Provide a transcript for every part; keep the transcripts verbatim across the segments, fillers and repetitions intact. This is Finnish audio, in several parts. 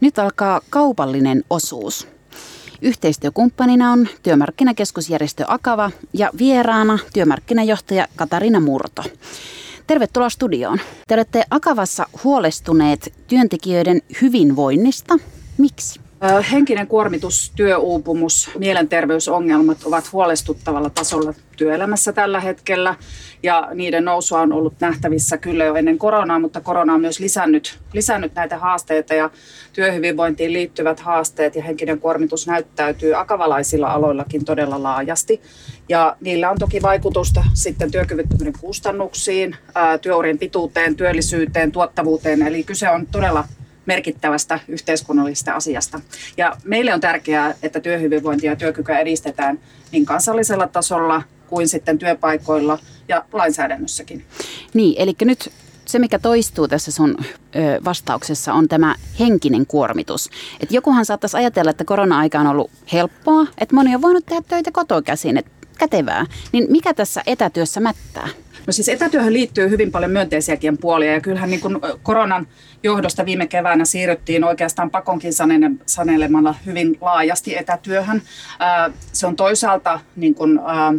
Nyt alkaa kaupallinen osuus. Yhteistyökumppanina on työmarkkinakeskusjärjestö Akava ja vieraana työmarkkinajohtaja Katarina Murto. Tervetuloa studioon. Te olette Akavassa huolestuneet työntekijöiden hyvinvoinnista. Miksi? Henkinen kuormitus, työuupumus, mielenterveysongelmat ovat huolestuttavalla tasolla työelämässä tällä hetkellä. Ja niiden nousua on ollut nähtävissä kyllä jo ennen koronaa, mutta korona on myös lisännyt, lisännyt näitä haasteita ja työhyvinvointiin liittyvät haasteet ja henkinen kuormitus näyttäytyy akavalaisilla aloillakin todella laajasti. Ja niillä on toki vaikutusta sitten työkyvyttömyyden kustannuksiin, työurien pituuteen, työllisyyteen, tuottavuuteen, eli kyse on todella merkittävästä yhteiskunnallisesta asiasta. Ja meille on tärkeää, että työhyvinvointia ja työkykyä edistetään niin kansallisella tasolla kuin sitten työpaikoilla ja lainsäädännössäkin. Niin, eli nyt se, mikä toistuu tässä sun ö, vastauksessa, on tämä henkinen kuormitus. Et jokuhan saattaisi ajatella, että korona-aika on ollut helppoa, että moni on voinut tehdä töitä kotoa käsin, että kätevää. Niin mikä tässä etätyössä mättää? No siis etätyöhön liittyy hyvin paljon myönteisiäkin puolia ja kyllähän niin kuin koronan johdosta viime keväänä siirryttiin oikeastaan pakonkin sanelemalla hyvin laajasti etätyöhön. Se on toisaalta niin kuin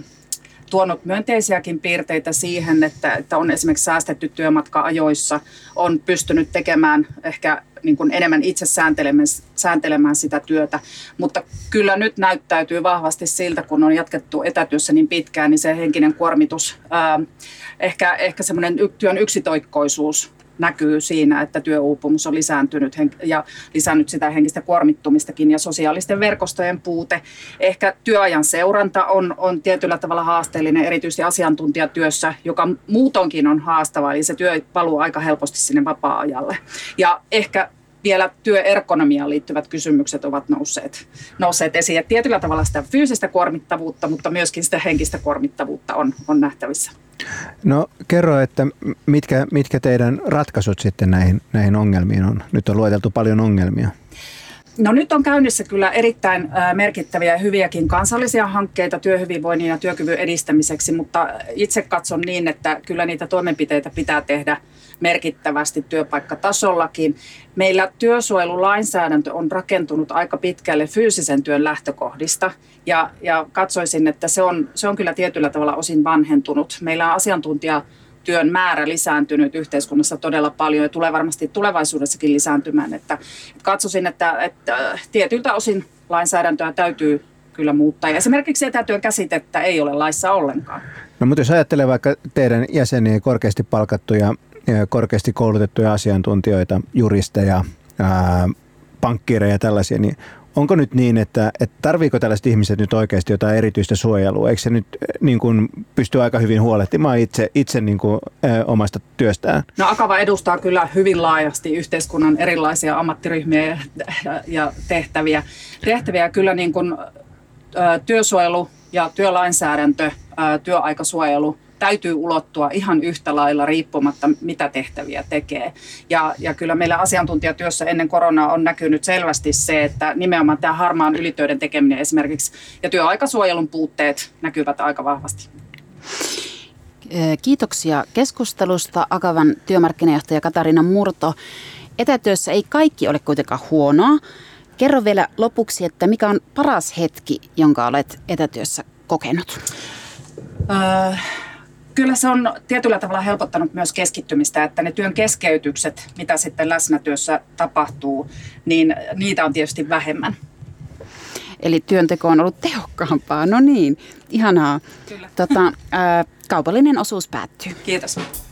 tuonut myönteisiäkin piirteitä siihen, että, että on esimerkiksi säästetty työmatka-ajoissa, on pystynyt tekemään ehkä niin kuin enemmän itse sääntelemään, sääntelemään sitä työtä, mutta kyllä nyt näyttäytyy vahvasti siltä, kun on jatkettu etätyössä niin pitkään, niin se henkinen kuormitus, ää, ehkä, ehkä semmoinen työn yksitoikkoisuus näkyy siinä, että työuupumus on lisääntynyt ja lisännyt sitä henkistä kuormittumistakin ja sosiaalisten verkostojen puute. Ehkä työajan seuranta on, on tietyllä tavalla haasteellinen, erityisesti asiantuntijatyössä, joka muutonkin on haastava, eli se työ valuu aika helposti sinne vapaa-ajalle. Ja ehkä vielä työergonomiaan liittyvät kysymykset ovat nousseet, nousseet esiin. Ja tietyllä tavalla sitä fyysistä kuormittavuutta, mutta myöskin sitä henkistä kuormittavuutta on, on nähtävissä. No kerro, että mitkä, mitkä teidän ratkaisut sitten näihin, näihin ongelmiin on? Nyt on lueteltu paljon ongelmia. No nyt on käynnissä kyllä erittäin merkittäviä ja hyviäkin kansallisia hankkeita työhyvinvoinnin ja työkyvyn edistämiseksi, mutta itse katson niin, että kyllä niitä toimenpiteitä pitää tehdä merkittävästi työpaikkatasollakin. Meillä työsuojelulainsäädäntö on rakentunut aika pitkälle fyysisen työn lähtökohdista ja, ja katsoisin, että se on, se on kyllä tietyllä tavalla osin vanhentunut. Meillä on asiantuntijatyön määrä lisääntynyt yhteiskunnassa todella paljon ja tulee varmasti tulevaisuudessakin lisääntymään. Että, että katsoisin, että, että tietyiltä osin lainsäädäntöä täytyy kyllä muuttaa. Ja esimerkiksi etätyön käsitettä ei ole laissa ollenkaan. No mutta jos ajattelee vaikka teidän jäseniä, korkeasti palkattuja, korkeasti koulutettuja asiantuntijoita, juristeja, ää, pankkiireja ja tällaisia, niin onko nyt niin, että, että tarviiko tällaiset ihmiset nyt oikeasti jotain erityistä suojelua? Eikö se nyt niin kuin, pysty aika hyvin huolehtimaan itse, itse niin kuin, ä, omasta työstään? No Akava edustaa kyllä hyvin laajasti yhteiskunnan erilaisia ammattiryhmiä ja, ja, ja tehtäviä. Tehtäviä kyllä niin kuin, ä, työsuojelu ja työlainsäädäntö, ä, työaikasuojelu täytyy ulottua ihan yhtä lailla riippumatta, mitä tehtäviä tekee. Ja, ja kyllä meillä asiantuntijatyössä ennen koronaa on näkynyt selvästi se, että nimenomaan tämä harmaan ylitöiden tekeminen esimerkiksi ja työaikasuojelun puutteet näkyvät aika vahvasti. Kiitoksia keskustelusta, Akavan työmarkkinajohtaja Katarina Murto. Etätyössä ei kaikki ole kuitenkaan huonoa. Kerro vielä lopuksi, että mikä on paras hetki, jonka olet etätyössä kokenut? Öö... Kyllä se on tietyllä tavalla helpottanut myös keskittymistä, että ne työn keskeytykset, mitä sitten läsnätyössä tapahtuu, niin niitä on tietysti vähemmän. Eli työnteko on ollut tehokkaampaa. No niin, ihanaa. Kyllä. Tota, ää, kaupallinen osuus päättyy. Kiitos.